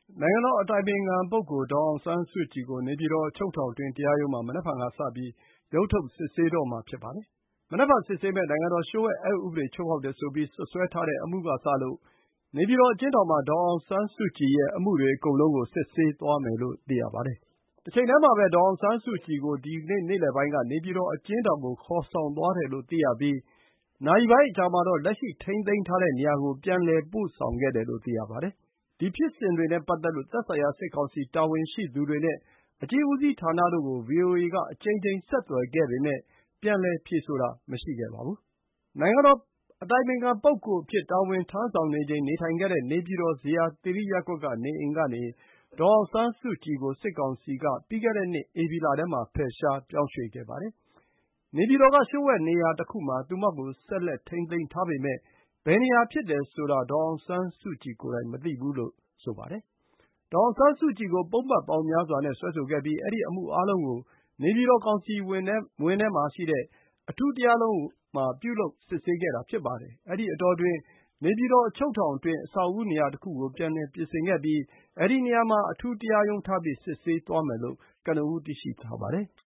နိုင်ငံတော်အတိုင်ပင်ခံပုဂ္ဂိုလ် ဒေါ်အောင်ဆန်းစုကြည်ကို နေပြည်တော်အချုပ်ထောင်တွင်း တရားရုံးမှာ မနက်ဖြန်ကစပြီး ရုံးထုတ် စစ်ဆေးတော့မှာ ဖြစ်ပါတယ်။ မနက်ဖြန်စစ်ဆေးမယ့် နိုင်ငံတော်လျှို့ဝှက်အက်ဥပဒေ ချိုးဖောက်တယ်ဆိုပြီး စွပ်စွဲထားတဲ့အမှုကစလို့ နေပြည်တော်အကျဉ်းထောင်မှာ ဒေါ်အောင်ဆန်းစုကြည်ရဲ့ အမှုတွေအကုန်လုံးကို စစ်ဆေးသွားမယ်လို့ သိရပါတယ်။ တချိန်တည်းမှာပဲ ဒေါ်အောင်ဆန်းစုကြည်ကို ဒီနေ့ နေ့လယ်ပိုင်းက နေပြည်တော်အကျဉ်းထောင်ကို ခေါ်ဆောင်သွားတယ်လို့ သိရပြီး နာရီပိုင်းအကြာမှာတော့ လက်ရှိထိန်းသိမ်းထားတဲ့နေရာကို ပြန်လည်ပို့ဆောင်ခဲ့တယ်လို့ သိရပါတယ်။ ဒီဖြစ်စဉ်တွေနဲ့ပတ်သက်လို့ သက်ဆိုင်ရာ စစ်ကောင်စီတာဝန်ရှိသူတွေနဲ့ အကျဉ်းဦးစီးဌာနတို့ကို ဗွီအိုအေက အကြိမ်ကြိမ်ဆက်သွယ်ခဲ့ပေမယ့် ပြန်လည်ဖြေဆိုတာ မရှိခဲ့ပါဘူး။ နိုင်ငံတော်အတိုင်ပင်ခံပုဂ္ဂိုလ်အဖြစ် တာဝန်ထမ်းဆောင်နေချိန် နေထိုင်ခဲ့တဲ့ နေပြည်တော် ဇေယျာသီရိရပ်ကွက်က နေအိမ်ကနေ ဒေါ်အောင်ဆန်းစုကြည်ကို စစ်ကောင်စီက ပြီးခဲ့တဲ့နှစ် ဧပြီလထဲမှာ ဖယ်ရှားပြောင်းရွှေ့ခဲ့ပါတယ်။ နေပြည်တော်က လျှို့ဝှက်နေရာတခုမှာ သူမကို ဆက်လက်ထိန်းသိမ်းထားပေမယ့် ဘယ်နေရာဖြစ်တယ်ဆိုတာ ဒေါ်အောင်ဆန်းစုကြည်ကိုယ်တိုင် မသိဘူးလို့ ဆိုပါတယ်။ ဒေါ်အောင်ဆန်းစုကြည်ကို ပုဒ်မပေါင်းများစွာနဲ့ စွဲဆိုခဲ့ပြီး အဲဒီအမှုအားလုံးကို နေပြည်တော်ကောင်စီဝင်းထဲမှာရှိတဲ့ အထူးတရားရုံးမှာ ပြုလုပ်စစ်ဆေးခဲ့တာ ဖြစ်ပါတယ်။ အဲဒီအတောအတွင်း နေပြည်တော်အချုပ်ထောင်အတွင်း အဆောက်အဦနေရာတခုကို ပြန်လည်ပြင်ဆင်ခဲ့ပြီး အဲဒီနေရာမှာ အထူးတရားရုံးထားပြီး စစ်ဆေးသွားမယ်လို့ ကနဦး သိရှိထားပါတယ်။